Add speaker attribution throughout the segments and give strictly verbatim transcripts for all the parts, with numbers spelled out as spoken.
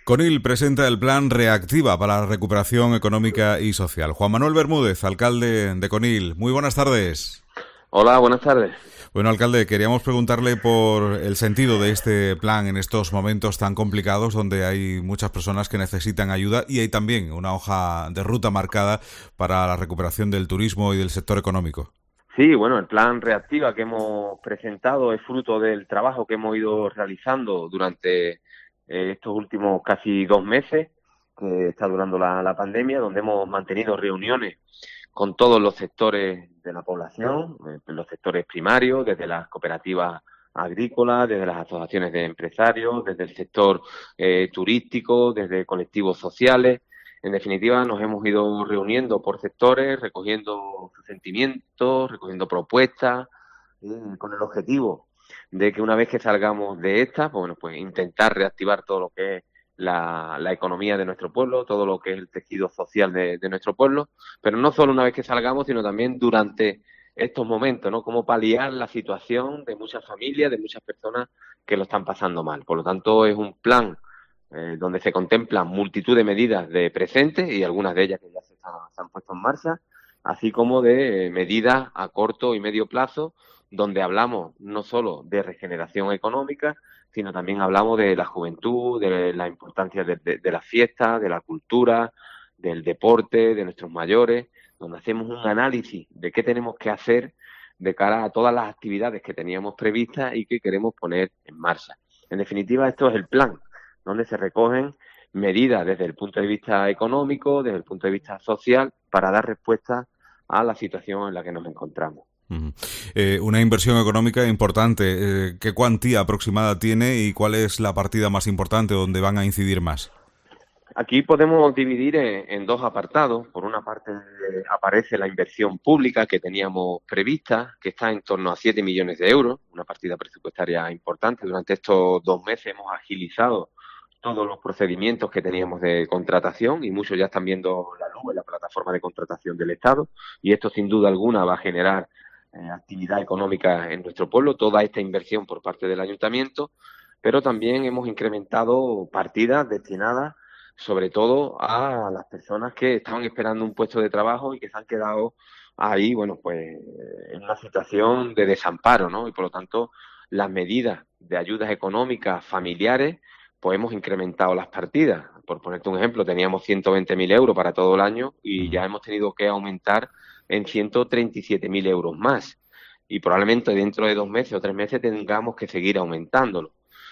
Speaker 1: Conil presenta el plan Reactiva para la recuperación económica y social. Juan Manuel Bermúdez, alcalde de Conil. Muy buenas tardes.
Speaker 2: Hola, buenas tardes.
Speaker 1: Bueno, alcalde, queríamos preguntarle por el sentido de este plan en estos momentos tan complicados donde hay muchas personas que necesitan ayuda y hay también una hoja de ruta marcada para la recuperación del turismo y del sector económico.
Speaker 2: Sí, bueno, el plan Reactiva que hemos presentado es fruto del trabajo que hemos ido realizando durante eh, estos últimos casi dos meses que está durando la, la pandemia, donde hemos mantenido reuniones con todos los sectores de la población, eh, los sectores primarios, desde las cooperativas agrícolas, desde las asociaciones de empresarios, desde el sector eh, turístico, desde colectivos sociales. En definitiva, nos hemos ido reuniendo por sectores, recogiendo sus sentimientos, recogiendo propuestas, eh, con el objetivo de que una vez que salgamos de esta, pues, bueno, pues intentar reactivar todo lo que es la, la economía de nuestro pueblo, todo lo que es el tejido social de, de nuestro pueblo, pero no solo una vez que salgamos, sino también durante estos momentos, ¿no? Cómo paliar la situación de muchas familias, de muchas personas que lo están pasando mal. Por lo tanto, es un plan eh, donde se contemplan multitud de medidas de presente y algunas de ellas que ya se, están, se han puesto en marcha, así como de eh, medidas a corto y medio plazo, donde hablamos no solo de regeneración económica, sino también hablamos de la juventud, de la importancia de, de, de las fiestas, de la cultura, del deporte, de nuestros mayores, donde hacemos un análisis de qué tenemos que hacer de cara a todas las actividades que teníamos previstas y que queremos poner en marcha. En definitiva, esto es el plan, donde se recogen medidas desde el punto de vista económico, desde el punto de vista social, para dar respuesta a la situación en la que nos encontramos.
Speaker 1: Uh-huh. Eh, una inversión económica importante. Eh, ¿Qué cuantía aproximada tiene y cuál es la partida más importante donde van a incidir más?
Speaker 2: Aquí podemos dividir en, en dos apartados. Por una parte eh, aparece la inversión pública que teníamos prevista, que está en torno a siete millones de euros, una partida presupuestaria importante. Durante estos dos meses hemos agilizado todos los procedimientos que teníamos de contratación y muchos ya están viendo la luz en la plataforma de contratación del Estado, y esto sin duda alguna va a generar eh, actividad económica en nuestro pueblo, toda esta inversión por parte del ayuntamiento, pero también hemos incrementado partidas destinadas sobre todo a las personas que estaban esperando un puesto de trabajo y que se han quedado ahí, bueno, pues en una situación de desamparo, ¿no? Y por lo tanto, las medidas de ayudas económicas familiares, pues hemos incrementado las partidas. Por ponerte un ejemplo, teníamos ciento veinte mil euros para todo el año y ya hemos tenido que aumentar en ciento treinta y siete mil euros más. Y probablemente dentro de dos meses o tres meses tengamos que seguir aumentándolo.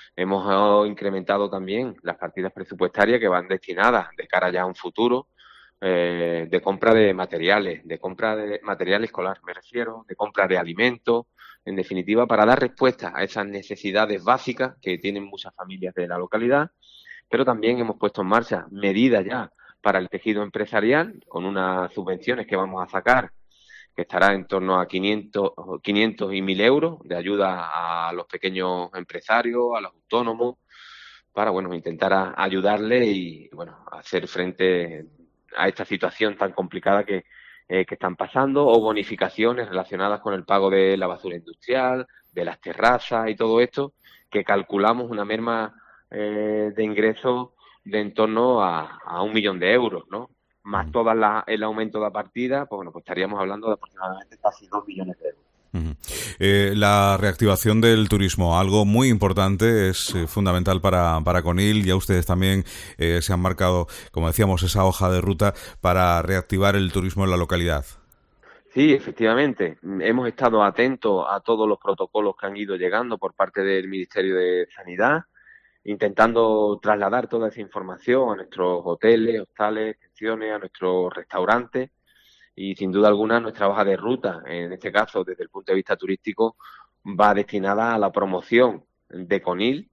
Speaker 2: Hemos incrementado también las partidas presupuestarias que van destinadas de cara ya a un futuro eh, de compra de materiales, de compra de material escolar, me refiero, de compra de alimentos, en definitiva, para dar respuesta a esas necesidades básicas que tienen muchas familias de la localidad, pero también hemos puesto en marcha medidas ya para el tejido empresarial, con unas subvenciones que vamos a sacar que estará en torno a quinientos, quinientos y mil euros de ayuda a los pequeños empresarios, a los autónomos, para bueno intentar a, ayudarles y bueno hacer frente a esta situación tan complicada que, eh, que están pasando, o bonificaciones relacionadas con el pago de la basura industrial, de las terrazas y todo esto, que calculamos una merma eh, de ingresos de en torno a, a un millón de euros, ¿no? Más todo el aumento de la partida, pues bueno, pues estaríamos hablando de aproximadamente casi dos millones de euros.
Speaker 1: Uh-huh. Eh, la reactivación del turismo, algo muy importante, es eh, fundamental para, para Conil. Ya ustedes también eh, se han marcado, como decíamos, esa hoja de ruta para reactivar el turismo en la localidad.
Speaker 2: Sí, efectivamente. Hemos estado atentos a todos los protocolos que han ido llegando por parte del Ministerio de Sanidad, intentando trasladar toda esa información a nuestros hoteles, hostales, pensiones, a nuestros restaurantes, y sin duda alguna nuestra hoja de ruta, en este caso desde el punto de vista turístico, va destinada a la promoción de Conil,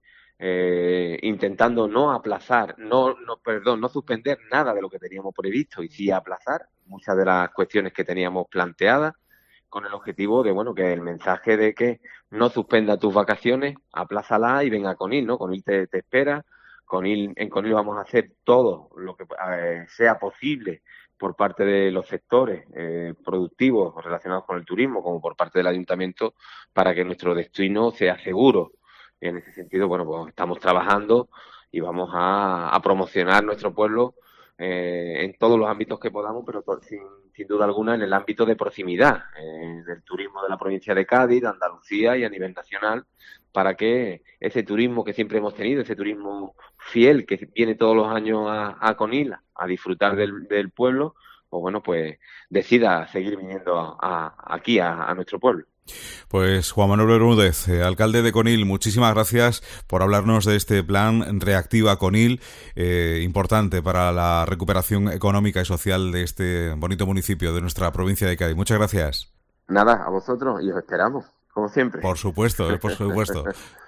Speaker 2: eh, intentando no aplazar, no, no, perdón, no suspender nada de lo que teníamos previsto y sí aplazar muchas de las cuestiones que teníamos planteadas, con el objetivo de, bueno, que el mensaje de que no suspenda tus vacaciones, aplázala y ven a Conil, ¿no? Conil te, te espera, Conil, en Conil vamos a hacer todo lo que eh, sea posible por parte de los sectores eh, productivos relacionados con el turismo, como por parte del ayuntamiento, para que nuestro destino sea seguro. En ese sentido, bueno, pues estamos trabajando y vamos a, a promocionar nuestro pueblo eh, en todos los ámbitos que podamos, pero sin, sin duda alguna en el ámbito de proximidad, eh, del turismo de la provincia de Cádiz, de Andalucía y a nivel nacional, para que ese turismo que siempre hemos tenido, ese turismo fiel que viene todos los años a, a Conil a disfrutar del, del pueblo, pues bueno, pues decida seguir viniendo a, a, aquí a, a nuestro pueblo.
Speaker 1: Pues Juan Manuel Bermúdez, eh, alcalde de Conil, muchísimas gracias por hablarnos de este plan Reactiva Conil, eh, importante para la recuperación económica y social de este bonito municipio de nuestra provincia de Cádiz. Muchas gracias.
Speaker 2: Nada, a vosotros y os esperamos, como siempre.
Speaker 1: Por supuesto, eh, por supuesto.